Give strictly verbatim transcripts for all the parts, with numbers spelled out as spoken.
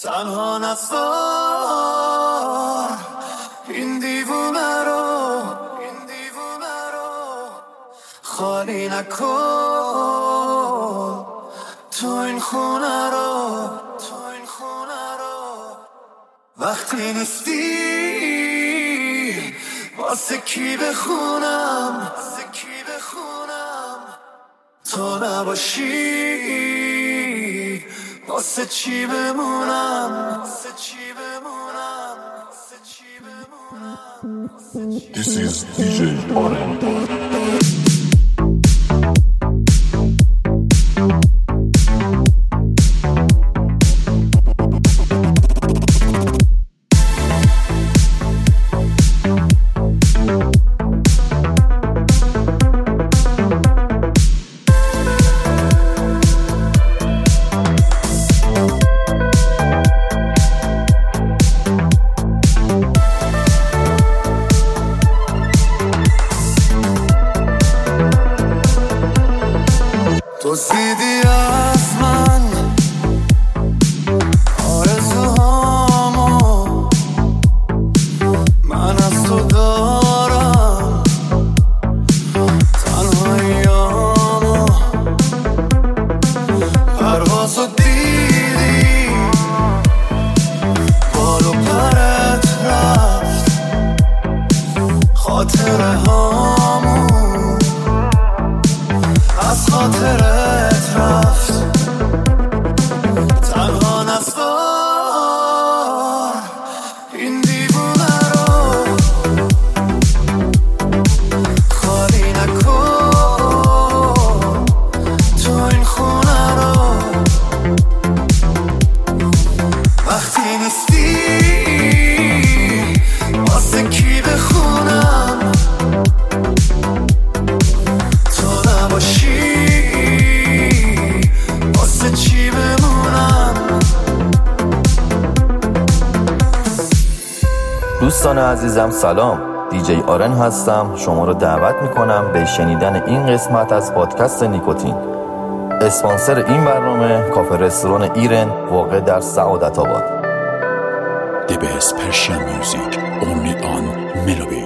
تنها نذار این دیوونه رو این دیوونه رو خالی نکن تو این خونه رو تو این خونه رو وقتی نیستی واسه کی بخونم واسه کی بخونم تو نباشی واسه چی بمونم واسه چی بمونم واسه چی بمونم This is دی جی Oren. دزدیدی از من آرزوهامو من از تو دارم تنهاییامو پروازو دیدی بال و پرت رفت خاطره هامو از خاطرت رفت تنها نذار این دیوونه رو خالی نکن تو این خونه رو وقتی نیستی واسه کی بخونم تو نباشی دوستان عزیزم سلام، دی جی آرن هستم. شما رو دعوت میکنم به شنیدن این قسمت از پادکست نیکوتین. اسپانسر این برنامه کافه رستوران ایرن واقع در سعادت آباد. The best Persian music only on Melobit.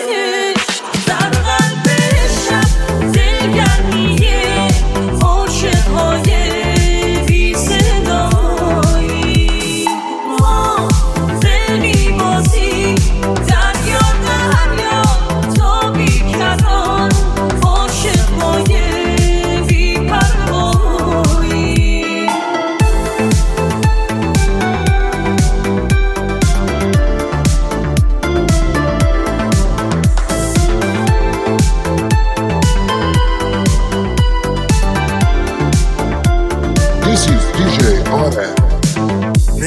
در قلب شب دلگرمیه عاشق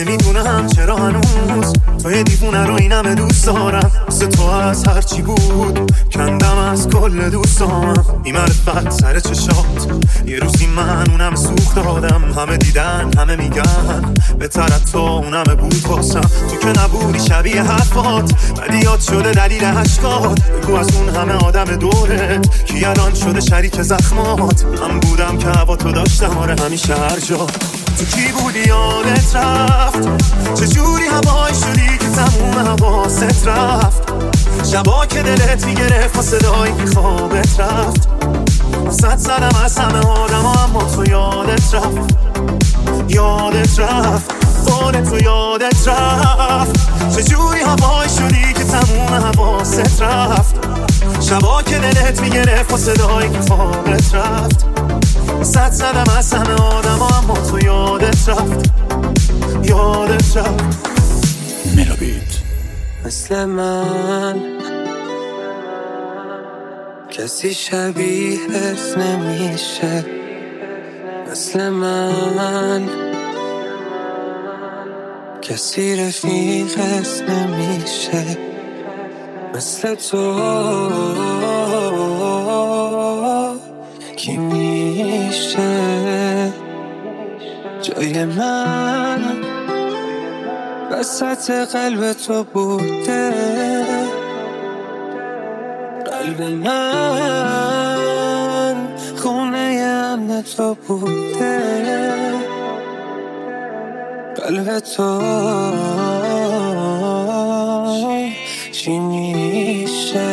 نمیدونم چرا هنوز توی دیوونه رو اینم دوست دارم. مثل تو از هرچی بود کندم از کل دوستام. این معرفت سر چشات یه روزی من اونم سوخت دادم. همه دیدن همه میگن بهتر تو اونم بود واسم. تو که نبودی شبیه حرفات ولی یاد شده دلیل عشقات. بگو از اون همه آدم دورت کی الان شده شریک زخمات. من بودم که هوا تو داشتم آره همیشه هر جا. تو کی بودی یادت رفت چجوری هوای شدی که تموم حواست رفت. شبا که دلت میگرفت با صدایی که خوابت رفت. صد زدم از همه آدم ها اما تو یادت رفت. یادت رفت بال تو یادت رفت. چجوری هوای شدی که تموم حواست رفت. شبا که دلت میگرفت با صدایی که خوابت رفت. صد زدم از همه آدم ها اما تو یادت رفت. یادت رفت. ملابیت مثل من کسی شبیهت نمیشه. مثل من کسی رفیقت نمیشه. مثل تو کی میشه جای من وسط قلب تو بوده. قلب من خونه امن تو بوده. قلب تو چی میشه.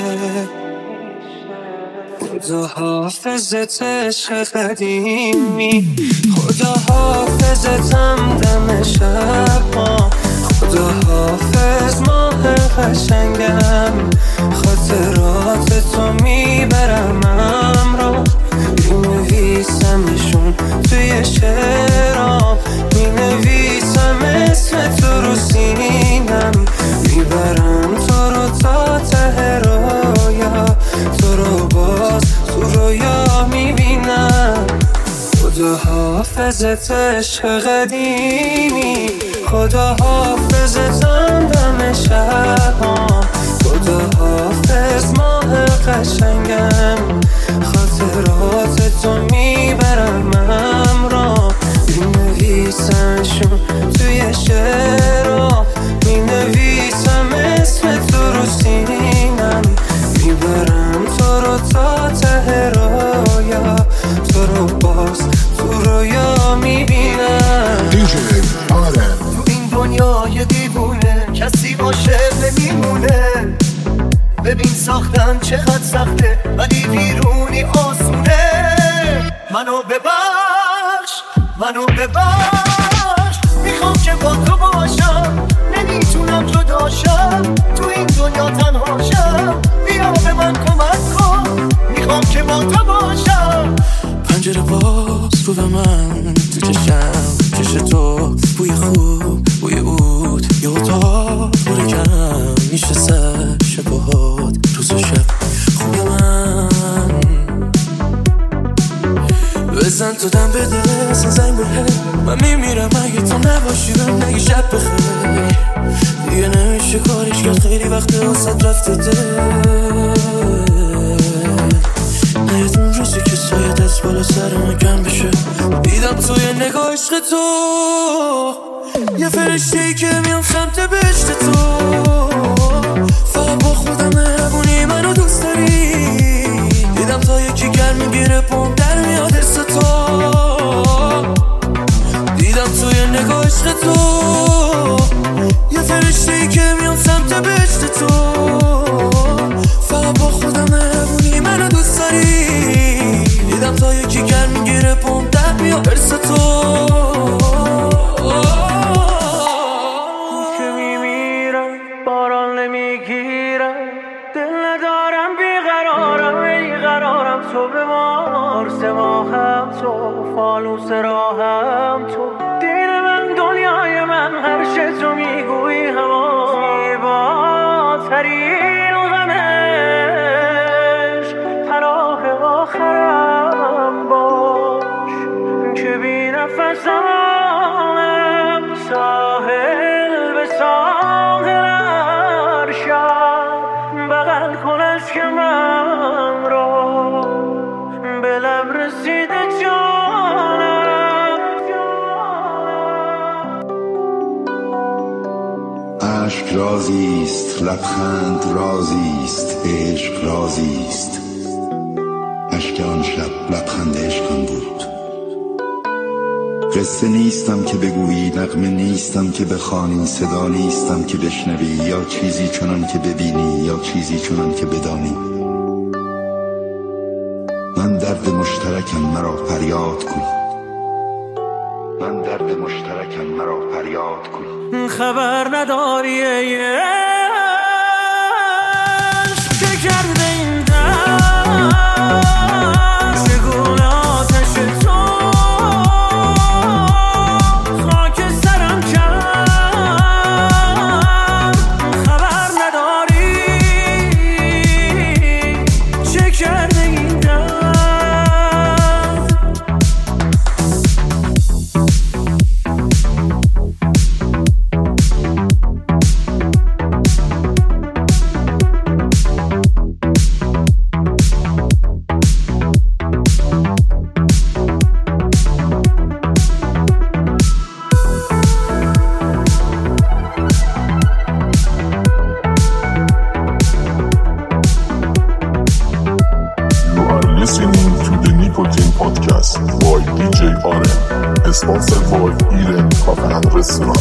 خدا حافظت عشق قدیمی. خدا حافظتم دم شب ما. خدا حافظ ماه قشنگم. خاطرات تو میبرم امرا. مینویسمشون توی شعرام. مینویسم اسم تو رو سینم. میبرم تو رو تا ته رویا. تو رو باز تو رویا میبینم. خدا حافظت عشق قدیمی. خدا حافظتم دم شبام. خدا حافظ ماه قشنگم. خاطرات تو میبرم امرا. مینویسمشون توی شعرام. مینویسم اسم تو رو سینم. میبرم تو رو تا ته رویا. تو رو باز تو رویا میبینم. دیجی آرن تو این دنیای دیوونه کسی باشه نمیمونه. ببین ساختن چقدر سخته ولی بیرونی آسونه. منو ببخش منو ببخش. میخوام که با تو باشم نمیتونم جداشم. تو این دنیا تنهاشم بیا به من کمک کن. میخوام که با تو باشم. پنجره باز رو به من تو چشم. چش تو بوی خوب بوی عود. یه اتاق بوره کم میشه سر شبهات. روز و شب خوبی من بزن تو دم بده اصلا زنگ بره. من میمیرم اگه تو نباشی بهم نگی شب بخیر. دیگه نمیشه کاریش کرد خیلی وقت واسد رفته دل. نیاد اون روزی که سایه دست بالا سر من کم بشه. دیدم توی نگاه عشق تو یه فرشته‌ای که میام سمت بهشت تو. فقط با خودم مهربونی منو دوست داری. دیدم تا یکی گرم میگیره پام در میاد حس تو. دیدم توی نگاه عشق تو یه فرشته‌ای که میام سمت بهشت تو. فقط با خودم مهربونی منو دوست داری. دیدم تا یکی گرم میگیره پام در میاد حس تو. که میمیرم باران نمیگیرم. دل ندارم بیقرارم بیقرارم. تو به مار سه ماهم تو. فانوس راهم تو. دین من دنیای من هر چه تو میگویی هوا. زیباترین غمش پناه آخرم باش. که بی نفسم اشک رازیست، لبخند رازیست، عشق رازیست. اشک آن شب لبخند عشقم بود. قصه نیستم که بگویی، نغمه نیستم که بخوانی، صدا نیستم که بشنوی، یا چیزی چنان که ببینی یا چیزی چنان که بدانی. من درد مشترکم، مرا فریاد کن. من درد مشترکم، مرا فریاد کن. خبر نداری ای عشق که کرده این دست، چگونه آتش تو خاک سرم کرد. خبر نداری چه کرده این دست. Listening to the Nicotine Podcast by دی جی Oren, sponsored by Iren Cafe and Restaurant.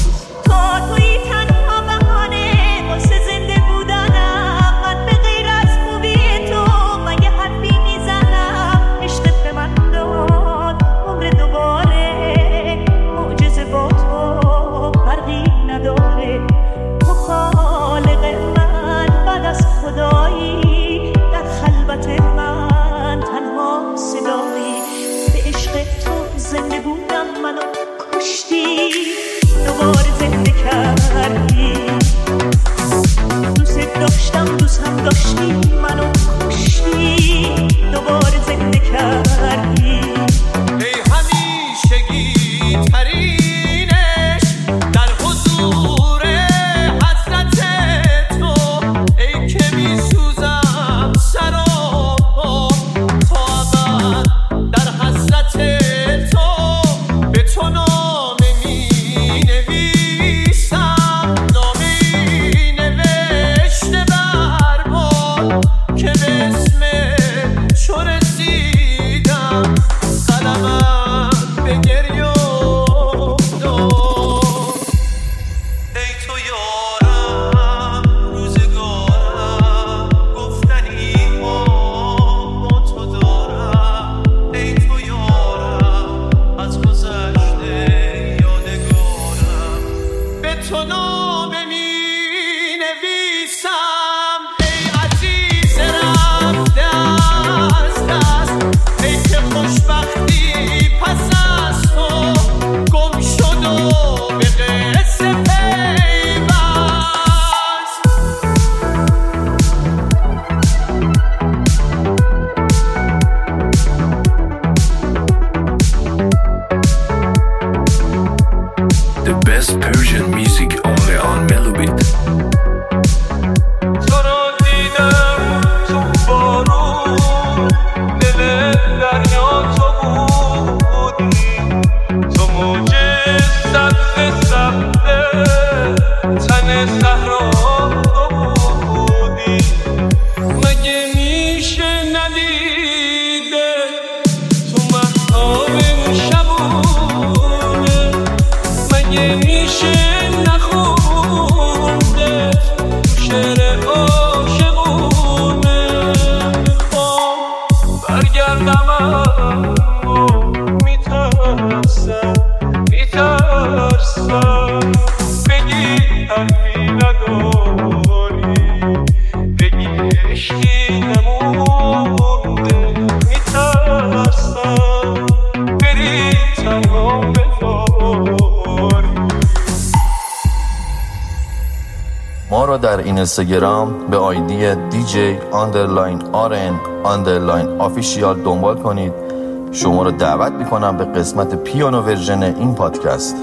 ما را در اینستاگرام به آیدی دی جی آندرلاین آرن آندرلاین آفیشیال دنبال کنید. شما را دعوت میکنم به قسمت پیانو ورژن این پادکست.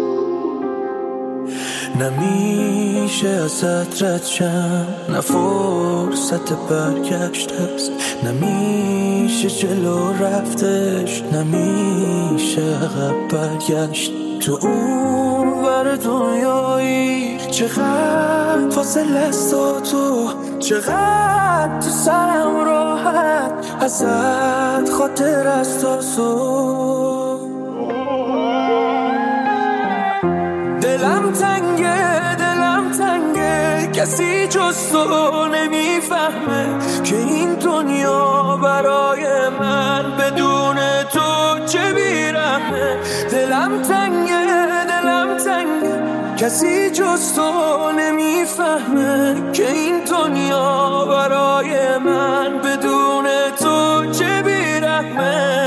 نمیشه ازت رد شم، نه فرصت برگشت هست، نمیشه جلو رفتش، نمیشه عقب برگشت. تو اون ور دنیایی چقدر فاصله است تا تو، چقدر تو سرم راحت ازت خاطر است تا صبح. دلم تنگه دلم تنگه کسی جز تو نمیفهمه که این دنیا برای من بدون تو چه بیرحمه. دلم تنگه دلم تنگه کسی جز تو نمیفهمه که این دنیا برای من بدون تو چه بیرحمه.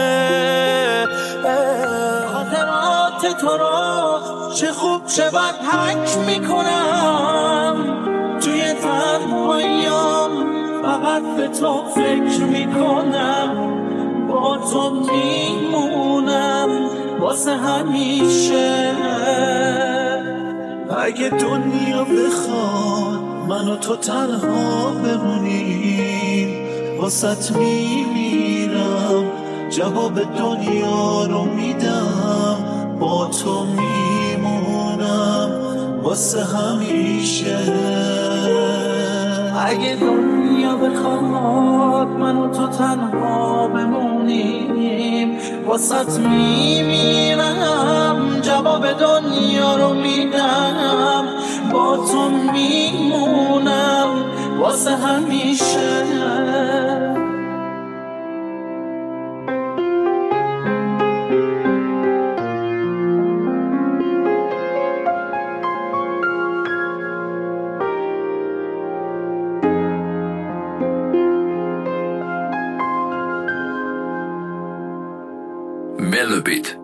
خاطرات تو رو چه خوب چه بد حک میکنم، توی تنهاییام فقط به تو فکر میکنم، با تو میمونم واسه همیشه. اگه دنیا بخواد من و تو تنها بمونیم، واسه میمیرم جواب دنیا رو میدم، با تو میمونم واسه همیشه. اگه دنیا بخواد من و تو تنها بمونیم، واسه میمیرم جواب دنیا رو میدم، با تو میمونم واسه همیشه. Melobit.